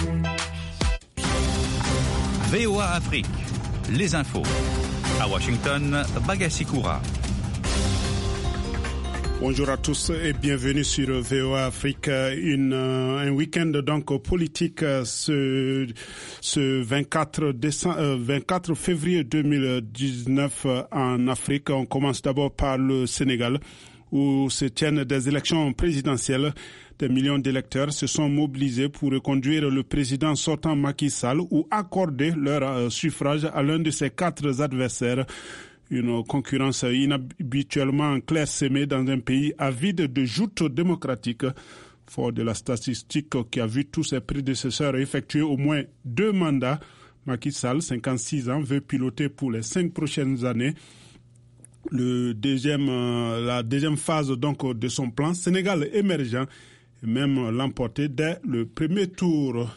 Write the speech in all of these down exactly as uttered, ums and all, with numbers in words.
V O A Afrique, les infos. À Washington, Bagassi Koura. Bonjour à tous et bienvenue sur V O A Afrique. Une, un week-end donc politique ce, ce vingt-quatre, décembre, vingt-quatre février deux mille dix-neuf en Afrique. On commence d'abord par le Sénégal où se tiennent des élections présidentielles. Des millions d'électeurs se sont mobilisés pour reconduire le président sortant Macky Sall ou accorder leur suffrage à l'un de ses quatre adversaires. Une concurrence inhabituellement clairsemée dans un pays avide de joutes démocratiques. Fort de la statistique qui a vu tous ses prédécesseurs effectuer au moins deux mandats, Macky Sall, cinquante-six ans, veut piloter pour les cinq prochaines années. Le deuxième, la deuxième phase donc de son plan, Sénégal émergent, et même l'emporter dès le premier tour.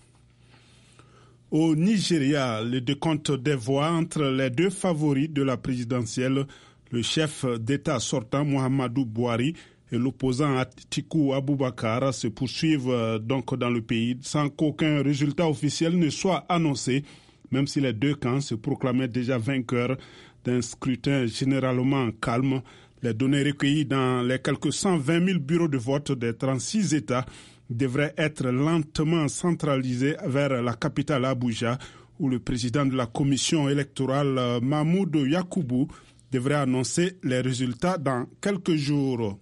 Au Nigeria, le décompte des voix entre les deux favoris de la présidentielle, le chef d'État sortant Muhammadu Buhari et l'opposant Atiku Abubakar, se poursuivent donc dans le pays sans qu'aucun résultat officiel ne soit annoncé, même si les deux camps se proclamaient déjà vainqueurs d'un scrutin généralement calme. Les données recueillies dans les quelques cent vingt mille bureaux de vote des trente-six États devraient être lentement centralisées vers la capitale Abuja, où le président de la commission électorale, Mahmoud Yakubu, devrait annoncer les résultats dans quelques jours.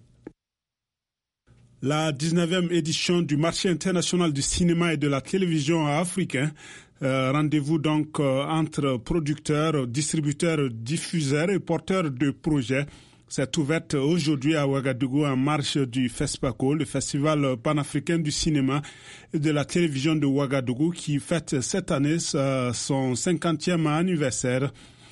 La dix-neuvième édition du marché international du cinéma et de la télévision africain, euh, rendez-vous donc euh, entre producteurs, distributeurs, diffuseurs et porteurs de projets, s'est ouverte aujourd'hui à Ouagadougou en marge du FESPACO, le Festival panafricain du cinéma et de la télévision de Ouagadougou, qui fête cette année son cinquantième anniversaire.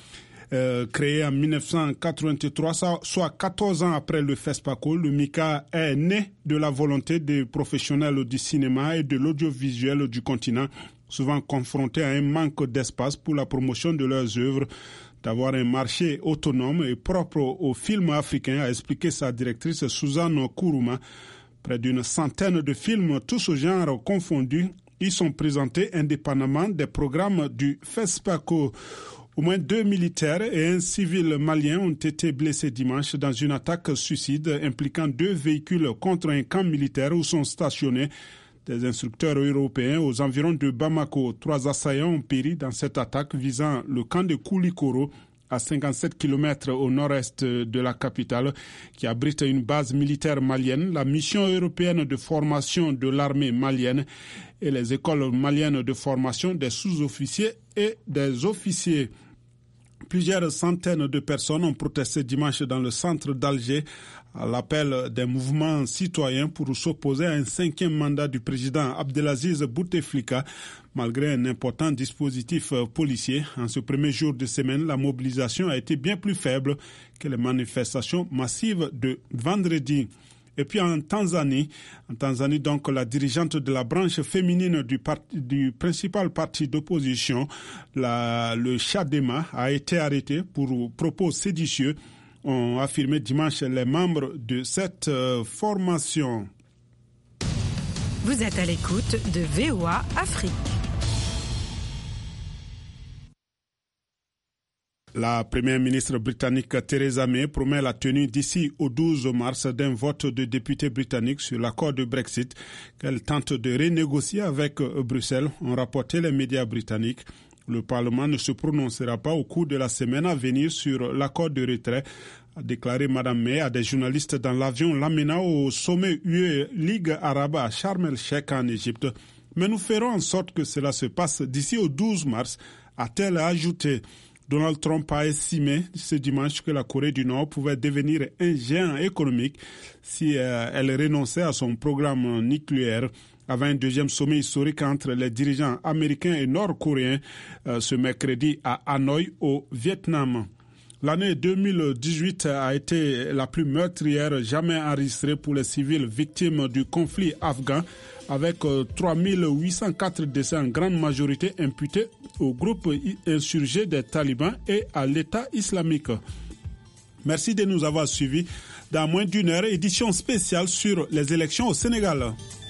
Euh, créé en dix-neuf cent quatre-vingt-trois, soit quatorze ans après le FESPACO, le MICA est né de la volonté des professionnels du cinéma et de l'audiovisuel du continent, souvent confrontés à un manque d'espace pour la promotion de leurs œuvres, d'avoir un marché autonome et propre aux films africains, a expliqué sa directrice Suzanne Kourouma. Près d'une centaine de films, tous genres confondus, y sont présentés indépendamment des programmes du FESPACO. Au moins deux militaires et un civil malien ont été blessés dimanche dans une attaque suicide impliquant deux véhicules contre un camp militaire où sont stationnés des instructeurs européens aux environs de Bamako. Trois assaillants ont péri dans cette attaque visant le camp de Koulikoro à cinquante-sept kilomètres au nord-est de la capitale qui abrite une base militaire malienne, la mission européenne de formation de l'armée malienne et les écoles maliennes de formation des sous-officiers et des officiers. Plusieurs centaines de personnes ont protesté dimanche dans le centre d'Alger à l'appel des mouvements citoyens pour s'opposer à un cinquième mandat du président Abdelaziz Bouteflika, malgré un important dispositif policier. En ce premier jour de semaine, la mobilisation a été bien plus faible que les manifestations massives de vendredi. Et puis en Tanzanie, en Tanzanie donc la dirigeante de la branche féminine du, parti, du principal parti d'opposition, la, le Chadema, a été arrêtée pour propos séditieux, ont affirmé dimanche les membres de cette euh, formation. Vous êtes à l'écoute de V O A Afrique. La première ministre britannique Theresa May promet la tenue d'ici au douze mars d'un vote de députés britanniques sur l'accord de Brexit qu'elle tente de renégocier avec Bruxelles, ont rapporté les médias britanniques. Le Parlement ne se prononcera pas au cours de la semaine à venir sur l'accord de retrait, a déclaré Mme May à des journalistes dans l'avion l'amenant au sommet U E Ligue arabe à Sharm el-Sheikh en Égypte. Mais nous ferons en sorte que cela se passe d'ici au douze mars, a-t-elle ajouté. Donald Trump a estimé ce dimanche que la Corée du Nord pouvait devenir un géant économique si euh, elle renonçait à son programme nucléaire. Avant un deuxième sommet historique entre les dirigeants américains et nord-coréens euh, ce mercredi à Hanoï, au Vietnam. L'année deux mille dix-huit a été la plus meurtrière jamais enregistrée pour les civils victimes du conflit afghan, avec trois mille huit cent quatre décès en grande majorité imputés au groupe insurgé des talibans et à l'État islamique. Merci de nous avoir suivis. Dans moins d'une heure, édition spéciale sur les élections au Sénégal.